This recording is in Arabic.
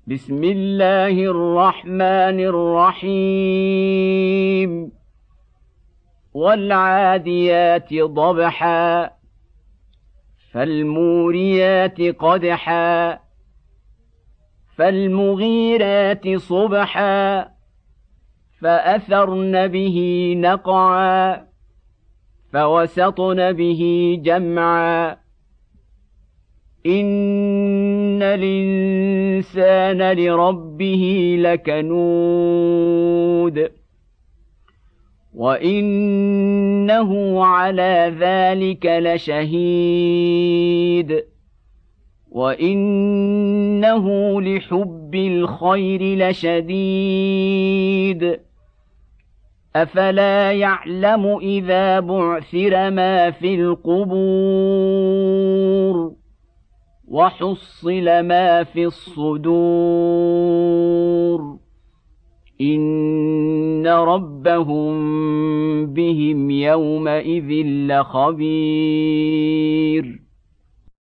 بسم الله الرحمن الرحيم والعاديات ضبحا فالموريات قدحا فالمغيرات صبحا فأثرن به نقعا فوسطن به جمعا إن الإنسان لربه لكنود وإنه على ذلك لشهيد وإنه لحب الخير لشديد أفلا يعلم إذا بعثر ما في القبور وحصل ما في الصدور إن ربهم بهم يومئذ لخبير